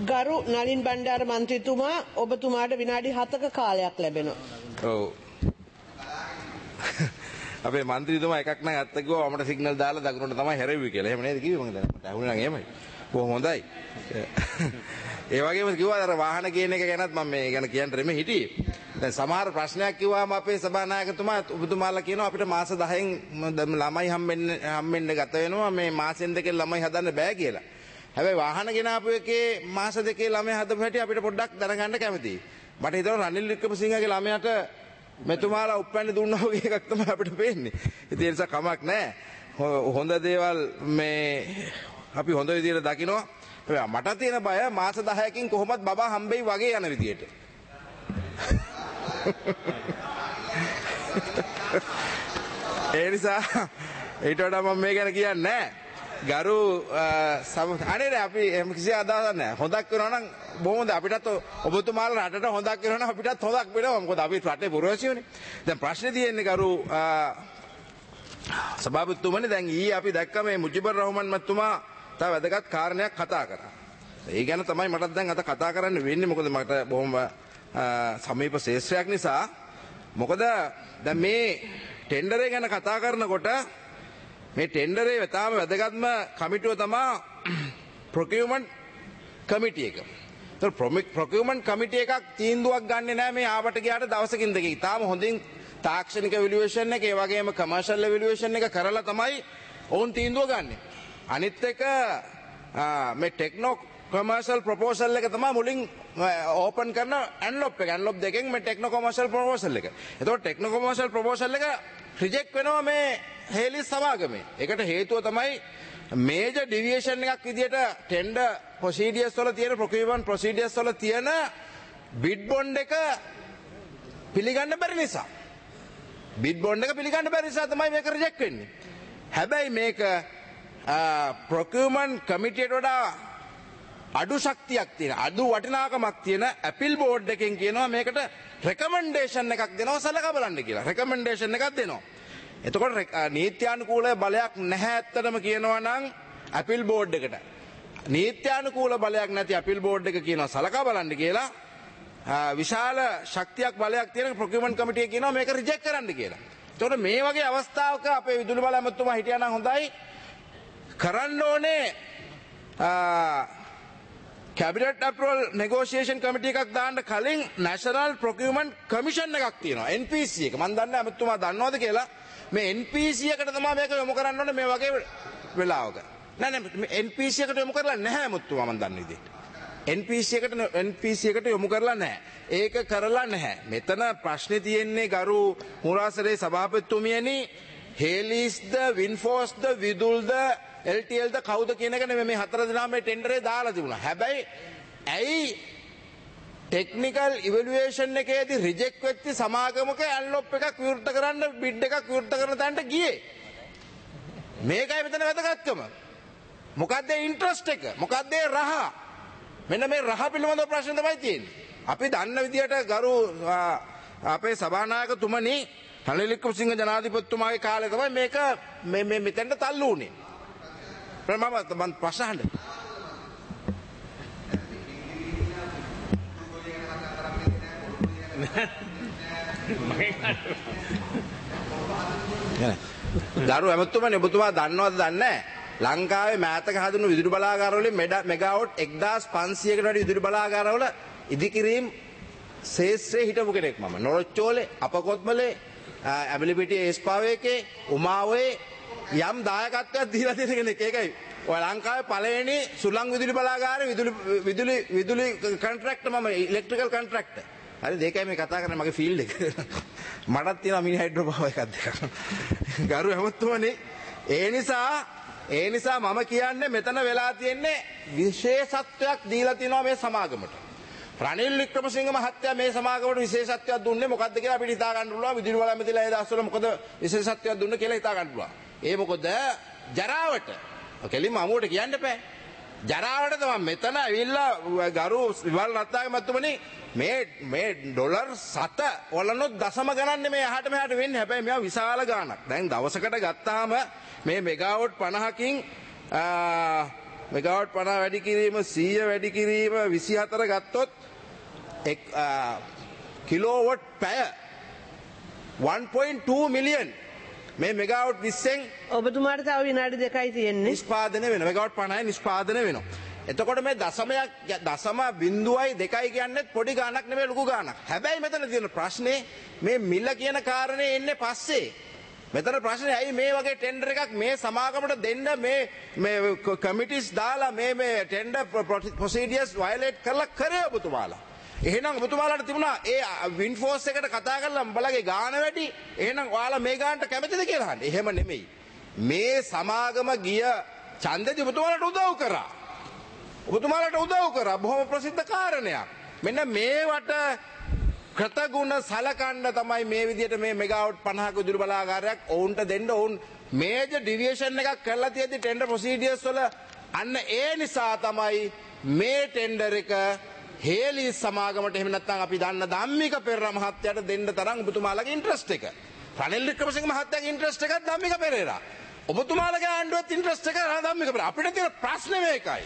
ගරු නලින් බණ්ඩාර මන්ත්‍රීතුමා ඔබතුමාට විනාඩි 7ක කාලයක් ලැබෙනවා. ඔව්. අපේ මන්ත්‍රීතුමා එකක් නම් අත්ත කිව්වා මට සිග්නල් දාලා දකුණට තමයි හැරෙව්වේ කියලා. එහෙම නේද කිව්වේ මම දැන් මට අහුනේ නම් එහෙමයි. කොහොම හොඳයි. ඒ වගේම කිව්වා අර වාහන කියන එක ගැනත් මම මේ ගැන කියන්න රෙමෙ හිටියේ. දැන් සමහර ප්‍රශ්නයක් කිව්වාම අපේ සභානායකතුමා ඔබතුමාලා කියනවා අපිට මාස 10න් ළමයි හම්බෙන්න ගත වෙනවා මේ මාසෙන් දෙකෙන් ළමයි හදන්න බෑ කියලා. හැබැයි වාහන ගෙනාපු එකේ මාස දෙකේ ළමයි හදපු හැටි අපිට පොඩ්ඩක් දැනගන්න කැමතියි. මට හිතෙනවා රනිල් වික්‍රමසිංහගේ ළමයාට මෙතුමාලා උප්පැන්න දුන්නා වගේ එකක් තමයි අපිට පේන්නේ. ඉතින් ඒ නිසා කමක් නැහැ. හොඳ දේවල් මේ අපි හොඳ විදියට දකිනවා. මට තියෙන බය මාස 10කින් කොහොමත් බබා හම්බෙයි වගේ යන විදියට. ඒ නිසා ඊට වඩා මම මේ ගැන කියන්නේ නැහැ. ගරු අනේ අපි එහෙම කිසි අදහසක් නැහැ. හොඳක් වෙනවා නම් බොහොමද අපිටත් ඔබතුමාලා රටට හොඳක් වෙනවා නම් අපිටත් හොඳක් වෙනවා. මොකද අපි රටේ පුරවැසියෝනේ. දැන් ප්‍රශ්නේ තියෙන්නේ ගරු සභාපතිතුමනි දැන් ඊයේ අපි දැක්ක මේ මුජිබුර් රහ්මාන් මහත්මයා තව වැදගත් කාරණයක් කතා කරා. ඒ ගැන තමයි මට දැන් අද කතා කරන්න වෙන්නේ. මොකද මට බොහොම සමීප ශේෂ්ත්‍රයක් නිසා. මොකද දැන් මේ ටෙන්ඩරේ ගැන කතා කරනකොට මේ ටෙන්ඩරේ තාම වැදගත්ම කමිටුව තමයි procurement committee එක. ඒතර procurement committee එකක් තීන්දුවක් ගන්නෙ නැහැ මේ ආවට ගියාට දවසකින් දෙකකින්. තාම හොඳින් තාක්ෂණික evaluation එක ඒ වගේම commercial evaluation එක කරලා තමයි ඔවුන් තීන්දුව ගන්නෙ. අනිත් එක මේ techno commercial proposal එක තමයි මුලින් ඕපන් කරන envelope එක. envelope දෙකෙන් මේ techno commercial proposal එක. එතකොට techno commercial proposal එක රිජෙක්ට් වෙනවා මේ හේලිස් සමාගමේ. ඒකට හේතුව තමයි මේජර් ඩිවියේෂන් එකක් විදියට ටෙන්ඩර් ප්‍රොසීඩියර්ස් වල තියෙන procurement procedures වල තියෙන බිඩ් බොන්ඩ් එක පිළිගන්න බැරි නිසා. බිඩ් බොන්ඩ් එක පිළිගන්න බැරි නිසා තමයි මේක රිජෙක්ට් වෙන්නේ. හැබැයි මේක procurement committee එකට වඩා අඩු ශක්තියක් තියෙන අඩු වටිනාකමක් තියෙන අපීල් බෝඩ් එකෙන් කියනවා මේකට රෙකමෙන්ඩේෂන් එකක් දෙනවා සලකා බලන්න කියලා. රෙකමෙන්ඩේෂන් එකක් දෙනවා. එතකොට නීත්‍යානුකූල බලයක් නැහැ ඇත්තටම කියනවා නම් අපීල් බෝඩ් එකට. නීත්‍යානුකූල බලයක් නැති අපීල් බෝඩ් එක කියනවා සලකා බලන්න කියලා. විශාල ශක්තියක් බලයක් තියෙන procurement committee කියනවා මේක රිජෙක්ට් කරන්න කියලා. එතකොට මේ වගේ අවස්ථාවක අපේ විදුලි බල ඇමතුමා හිටියා නම් හොඳයි. කරන්න ඕනේ Cabinet Approval Negotiation Committee එකක් දාන්න කලින් National Procurement Commission එකක් තියෙනවා NPC එක. මම දන්නේ අමතුමා දන්නවද කියලා. මේ NPC එකට තමයි මේක යොමු කරන්න ඕනේ මේ වගේ වෙලාවක. නෑ NPC එකට යොමු කරලා නැහැ අමතුමා මම දන්න විදිහට. NPC එකට යොමු කරලා නැහැ. ඒක කරලා නැහැ. මෙතන ප්‍රශ්නේ තියෙන්නේ ගරු මුරාසරේ සභාපතිතුමියනි හේලිස්ද වින්ෆෝස්ද විදුල්ද LTLද කවුද කියන එක නෙමෙයි මේ හතර දෙනා මේ ටෙන්ඩරේ දාලා තිබුණා. හැබැයි ඇයි ටෙක්නිකල් ඉවැලුවේෂන් එකේදී රිජෙක්ට් වෙච්ච සමාගමක ඇන්ලොප් එකක් විවෘත කරන්න බිඩ් එකක් විවෘත කරන තැනට ගියේ. මේකයි මෙතන වැදගත්කම. මොකද්ද ඉන්ට්‍රස්ට් එක? මොකද්ද රහ? මෙන්න මේ රහ පිළිබඳව ප්‍රශ්න තමයි තියෙන්නේ. අපි දන්න විදිහට ගරු අපේ සභානායකතුමනි රනිල් වික්‍රමසිංහ ජනාධිපතිතුමාගේ කාලේ තමයි මේක මේ මෙතෙන්ට තල්ලු වුණේ. මම ප්‍රශ්න අහන්න. ගරු ඇමතුමනි ඔබතුමා දන්නවද දන්නේ නැහැ? ලංකාවේ මෑතක හදන විදුලි බලාගාරවල මෙගාවොට් 1500කට වැඩි විදුලි බලාගාරවල ඉදිකිරීම් ශේෂ්ත්‍රයේ හිටපු කෙනෙක් මම. නොරොච්චෝලේ, අපකොත්මලේ, ඇඹිලිපිටියේ ඒස්පාවේකේ, උමාවේ යම් දායකත්වයක් දීලා තියෙන කෙනෙක්. ඒකයි ඔය ලංකාවේ පළවෙනි සුළං විදුලි බලාගාරේ විදුලි කොන්ට්‍රැක්ටර් මම ඉලෙක්ට්‍රිකල් කොන්ට්‍රැක්ටර්. හරි දෙකයි මේ කතා කරන්නේ මගේ ෆීල්ඩ් එක. මටත් තියෙනවා මිනි හයිඩ්‍රෝ පවර් එකක් දෙකක්. ගරු හැමතුමනි ඒ නිසා මම කියන්නේ මෙතන වෙලා තියෙන්නේ විශේෂත්වයක් දීලා තියෙනවා මේ සමාගමට. රනිල් වික්‍රමසිංහ මහත්තයා මේ සමාගමට විශේෂත්වයක් දුන්නේ මොකද්ද කියලා අපිට හිතා ගන්න පුළුවන්. විදුලි බල ඇමතිලා ඒ දවස්වල මොකද විශේෂත්වයක් දුන්නේ කියලා හිතා ගන්න පුළුවන්. ඒ මොකද ජරාවට කෙලින්ම අමුවට කියන්න එපා. ජරාවට තමයි මෙතන ඇවිල්ලා ගරු විවල් රත්නායක මහත්මනි මේ ඩොලර් 7 වලනොත් දශම ගණන් මේ එහාට මෙහාට වෙන්නේ. හැබැයි මේවා විශාල ගාණක්. දැන් දවසකට ගත්තාම මේ මෙගාවොට් 50කින් මෙගාවට් 50 වැඩි කිරීම 100 වැඩි කිරීම 24 ගත්තොත් කිලෝවොට් පැය 1.2 මිලියන් මේ මෙගාවට් 20න් ඔබතුමාට තව විනාඩි 2යි තියෙන්නේ. නිෂ්පාදනය වෙනවා. මෙගාවට් 50යි නිෂ්පාදනය වෙනවා. එතකොට මේ දශම බිඳුවයි 2යි කියන්නේ පොඩි ගාණක් නෙමෙයි ලොකු ගාණක්. හැබැයි මෙතන තියෙන ප්‍රශ්නේ මේ මිල කියන කාරණේ එන්නේ පස්සේ. මෙතන ප්‍රශ්නේ ඇයි මේ වගේ ටෙන්ඩර් එකක් මේ සමාගමට දෙන්න මේ කමිටිස් දාලා මේ ටෙන්ඩර් ප්‍රොසීඩියර්ස් වයලේට් කරලා කරේ ඔබතුමාලා. එහෙනම් ඔබතුමාලාට තිබුණා ඒ වින් ෆෝස් එකට කතා කරලා උඹලගේ ගාණ වැඩි. එහෙනම් ඔයාලා මේ ගාණට කැමතිද කියලා අහන්නේ. එහෙම නෙමෙයි. මේ සමාගම ගිය ඡන්දෙදි ඔබතුමාලාට උදව් කරා. ඔබතුමාලාට උදව් කරා බොහොම ප්‍රසිද්ධ කාරණයක්. මෙන්න මේවට කෘතගුණ සලකන්න තමයි මේ විදිහට මේ මෙගාවට් 50ක විදුලි බලාගාරයක් ඔවුන්ට දෙන්න ඔවුන් මේජර් ඩිවියේෂන් එකක් කරලා තියෙද්දි ටෙන්ඩර් ප්‍රොසීඩියර්ස් වල අන්න ඒ නිසා තමයි මේ ටෙන්ඩර් එක හේලිස් සමාගමට එහෙම නැත්නම් අපි දන්න ධම්මික පෙරේරා මහත්තයාට දෙන්න තරම් ඔබතුමාලගේ ඉන්ට්‍රස්ට් එක. රනිල් වික්‍රමසිංහ මහත්තයාගේ ඉන්ට්‍රස්ට් එකත් ධම්මික පෙරේරා. ඔබතුමාලගේ ආණ්ඩුවත් ඉන්ට්‍රස්ට් එක ධම්මික පෙරේරා. අපිට තියෙන ප්‍රශ්නේ මේකයි.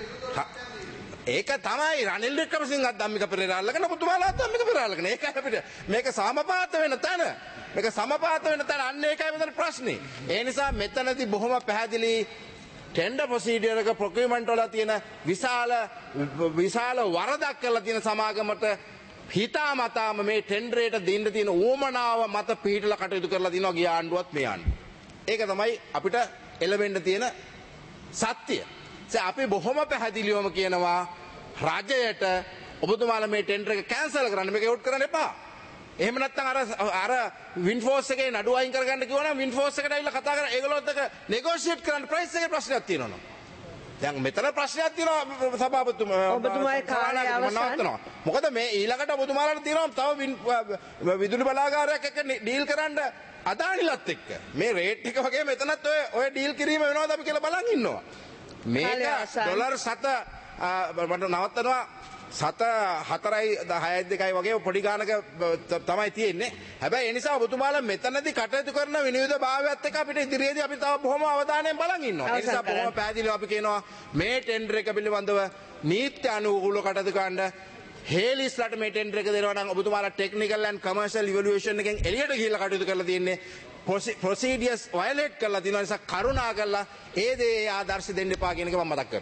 ඒක තමයි රනිල් වික්‍රමසිංහත් ධම්මික පෙරේරා අල්ලගෙන ඔබතුමාලාත් ධම්මික පෙරේරා අල්ලගෙන. ඒකයි අපිට මේක සමපාත වෙන තැන. මේක සමපාත වෙන තැන අන්න ඒකයි මෙතන ප්‍රශ්නේ. ඒ නිසා මෙතනදී බොහොම පැහැදිලි ටෙන්ඩර් ප්‍රොසීඩර් එක ප්‍රොකියුමන්ට් වල තියෙන විශාල වරදක් කරලා තියෙන සමාගමට හිතාමතාම මේ ටෙන්ඩරේට දෙන්න තියෙන ඕමනාව මත පිළිහිටලා කටයුතු කරලා තිනවා ගිය ආණ්ඩුවත් මේ ආණ්ඩුව. ඒක තමයි අපිට එළවෙන්න තියෙන සත්‍යය. අපි බොහොම පැහැදිලිවම කියනවා රජයට ඔබතුමාලා මේ ටෙන්ඩර් එක කැන්සල් කරන්න මේක එවුට් කරන්න එපා. එහෙම නැත්නම් අර වින්ෆෝස් එකේ නඩුව අයින් කරගන්න කිව්වනම් වින්ෆෝස් එකට ඇවිල්ලා කතා කරලා ඒගොල්ලොත් එක නෙගෝෂিয়েට් කරන්න ප්‍රයිස් එකේ ප්‍රශ්නයක් තියෙනවා. දැන් මෙතන ප්‍රශ්නයක් තියෙනවා සභාපතිතුමා ඔබතුමාගේ කාර්යය අවසන්. මොකද මේ ඊළඟට ඔබතුමාලාට තියෙනවා තව විදුලි බලාගාරයක් එක්ක ඩීල් කරන්න අදානිලත් එක්ක. මේ රේට් එක වගේ මෙතනත් ඔය ඩීල් කිරීම වෙනවද අපි කියලා බලන් ඉන්නවා. මේක ඩොලර් 7 මට නවත්තනවා 7.4.6.2 වගේ පොඩි ගානක තමයි තියෙන්නේ. හැබැයි ඒ නිසා ඔබතුමාලා මෙතනදී කටයුතු කරන විනිවිද භාවයත් එක්ක අපිට ඉදිරියේදී අපි තව බොහොම අවධානයෙන් බලන් ඉන්නවා. ඒ නිසා බොහොම පැහැදිලිව අපි කියනවා මේ ටෙන්ඩර් එක පිළිබඳව නීති අනුකූලව කටයුතු කරන්න. හේලිස්ලාට මේ ටෙන්ඩර් එක දෙනවා නම් ඔබතුමාලා ටෙක්නිකල් ඇන්ඩ් කමර්ෂල් ඉවලුවේෂන් එකෙන් එළියට ගිහිල්ලා කටයුතු කරලා තියෙන්නේ. ප්‍රොසීඩියර්ස් වයලේට් කරලා තියෙන නිසා කරුණා කරලා ඒ දේ ආදර්ශ දෙන්න එපා කියන එක මම මතක් කරනවා.